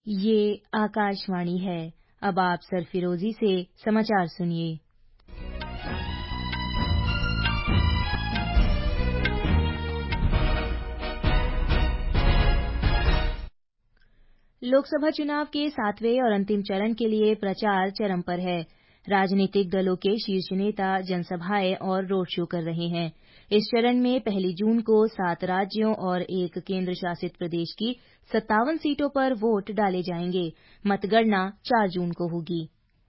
ये आकाशवाणी है। अब आप सरफिरोजी से समाचार सुनिए। लोकसभा चुनाव के 7वें और अंतिम चरण के लिए प्रचार चरम पर है। राजनीतिक दलों के शीर्ष नेता जनसभाएं और रोड शो कर रहे हैं। इस चरण में 1 जून को 7 राज्यों और 1 केंद्र शासित प्रदेश की 57 सीटों पर वोट डाले जाएंगे। मतगणना 4 जून को होगी।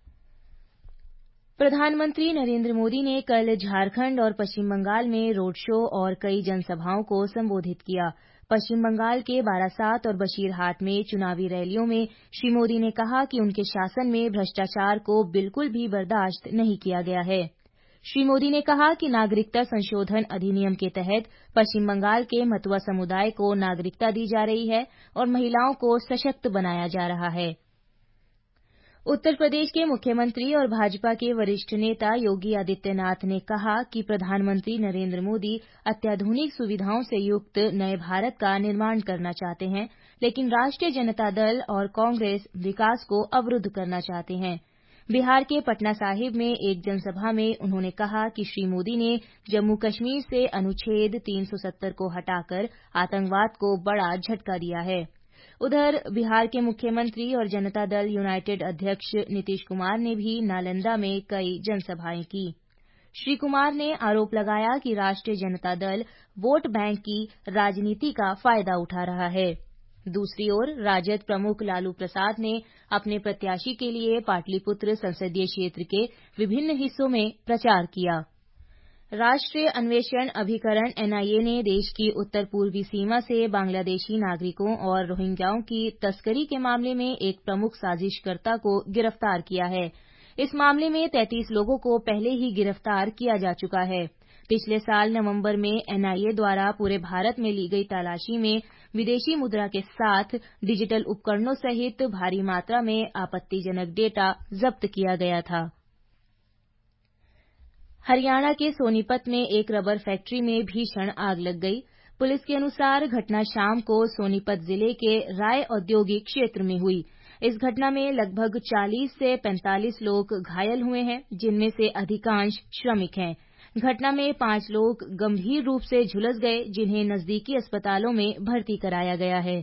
प्रधानमंत्री नरेंद्र मोदी ने कल झारखंड और पश्चिम बंगाल में रोड शो और कई जनसभाओं को संबोधित किया। पश्चिम बंगाल के बारासात और बशीरहाट में चुनावी रैलियों में श्री मोदी ने कहा कि उनके शासन में भ्रष्टाचार को बिल्कुल भी बर्दाश्त नहीं किया गया है। श्री मोदी ने कहा कि नागरिकता संशोधन अधिनियम के तहत पश्चिम बंगाल के मतुआ समुदाय को नागरिकता दी जा रही है और महिलाओं को सशक्त बनाया जा रहा है। उत्तर प्रदेश के मुख्यमंत्री और भाजपा के वरिष्ठ नेता योगी आदित्यनाथ ने कहा कि प्रधानमंत्री नरेंद्र मोदी अत्याधुनिक सुविधाओं से युक्त नए भारत का निर्माण करना चाहते हैं, लेकिन राष्ट्रीय जनता दल और कांग्रेस विकास को अवरुद्ध करना चाहते हैं। बिहार के पटना साहिब में एक जनसभा में उन्होंने कहा कि श्री मोदी ने जम्मू कश्मीर से अनुच्छेद 370 को हटाकर आतंकवाद को बड़ा झटका दिया है। उधर बिहार के मुख्यमंत्री और जनता दल यूनाइटेड अध्यक्ष नीतीश कुमार ने भी नालंदा में कई जनसभाएं की। श्री कुमार ने आरोप लगाया कि राष्ट्रीय जनता दल वोट बैंक की राजनीति का फायदा उठा रहा है। दूसरी ओर राजद प्रमुख लालू प्रसाद ने अपने प्रत्याशी के लिए पाटलिपुत्र संसदीय क्षेत्र के विभिन्न हिस्सों में प्रचार किया। राष्ट्रीय अन्वेषण अभिकरण एनआईए ने देश की उत्तर पूर्वी सीमा से बांग्लादेशी नागरिकों और रोहिंग्याओं की तस्करी के मामले में एक प्रमुख साजिशकर्ता को गिरफ्तार किया है। इस मामले में 33 लोगों को पहले ही गिरफ्तार किया जा चुका है। पिछले साल नवंबर में एनआईए द्वारा पूरे भारत में ली गई तलाशी में विदेशी मुद्रा के साथ डिजिटल उपकरणों सहित भारी मात्रा में आपत्तिजनक डेटा जब्त किया गया था। हरियाणा के सोनीपत में एक रबर फैक्ट्री में भीषण आग लग गई। पुलिस के अनुसार घटना शाम को सोनीपत जिले के राय औद्योगिक क्षेत्र में हुई। इस घटना में लगभग 40 से 45 लोग घायल हुए हैं, जिनमें से अधिकांश श्रमिक हैं। घटना में 5 लोग गंभीर रूप से झुलस गए, जिन्हें नजदीकी अस्पतालों में भर्ती कराया गया है।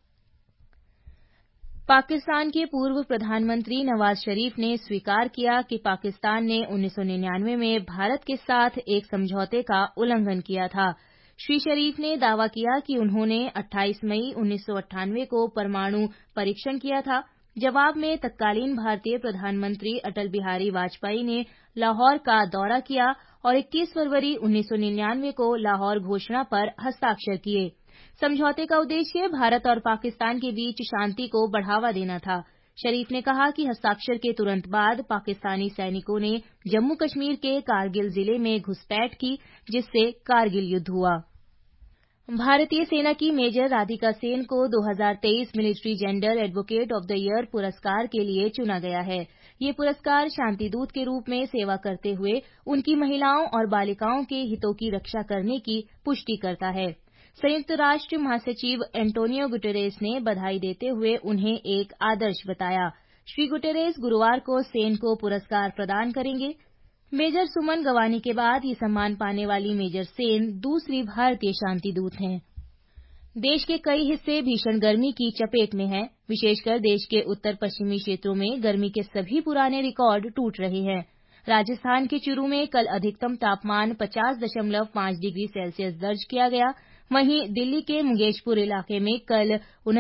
पाकिस्तान के पूर्व प्रधानमंत्री नवाज शरीफ ने स्वीकार किया कि पाकिस्तान ने 1999 में भारत के साथ एक समझौते का उल्लंघन किया था। श्री शरीफ ने दावा किया कि उन्होंने 28 मई 1998 को परमाणु परीक्षण किया था। जवाब में तत्कालीन भारतीय प्रधानमंत्री अटल बिहारी वाजपेयी ने लाहौर का दौरा किया और 21 फरवरी 1999 को लाहौर घोषणा पर हस्ताक्षर किए। समझौते का उद्देश्य भारत और पाकिस्तान के बीच शांति को बढ़ावा देना था। शरीफ ने कहा कि हस्ताक्षर के तुरंत बाद पाकिस्तानी सैनिकों ने जम्मू कश्मीर के कारगिल जिले में घुसपैठ की, जिससे कारगिल युद्ध हुआ। भारतीय सेना की मेजर राधिका सेन को 2023 military gender advocate of the year पुरस्कार के लिए चुना गया है। ये पुरस्कार शांति दूत के रूप में सेवा करते हुए उनकी महिलाओं और बालिकाओं के हितों की रक्षा करने की पुष्टि करता है। संयुक्त राष्ट्र महासचिव एंटोनियो गुटेरेस ने बधाई देते हुए उन्हें एक आदर्श बताया। श्री गुटेरेस गुरुवार को सेन को पुरस्कार प्रदान करेंगे। मेजर सुमन गवानी के बाद ये सम्मान पाने वाली मेजर सेन दूसरी भारतीय शांति दूत हैं। देश के कई हिस्से भीषण गर्मी की चपेट में हैं। विशेषकर देश के उत्तर पश्चिमी क्षेत्रों में गर्मी के सभी पुराने रिकॉर्ड टूट रहे हैं। राजस्थान के चूरू में कल अधिकतम तापमान 50.5 डिग्री सेल्सियस दर्ज किया गया। वहीं दिल्ली के मुंगेशपुर इलाके में कल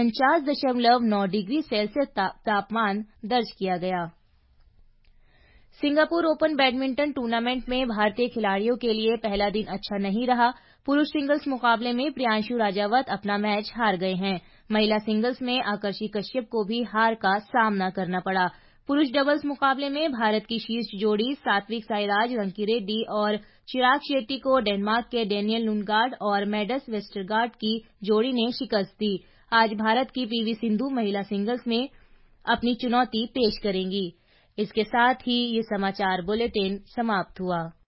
49.9 डिग्री सेल्सियस तापमान दर्ज किया गया। सिंगापुर ओपन बैडमिंटन टूर्नामेंट में भारतीय खिलाड़ियों के लिए पहला दिन अच्छा नहीं रहा। पुरुष सिंगल्स मुकाबले में प्रियांशु राजावत अपना मैच हार गए हैं। महिला सिंगल्स में आकर्षि कश्यप को भी हार का सामना करना पड़ा। पुरुष डबल्स मुकाबले में भारत की शीर्ष जोड़ी सात्विक साईराज रंकीरेड्डी और चिराग शेट्टी को डेनमार्क के डेनियल लुंडगार्ड और मैडस वेस्टरगार्ड की जोड़ी ने शिकस्त दी। आज भारत की पीवी सिंधु महिला सिंगल्स में अपनी चुनौती पेश करेंगी। इसके साथ ही ये समाचार बुलेटिन समाप्त हुआ।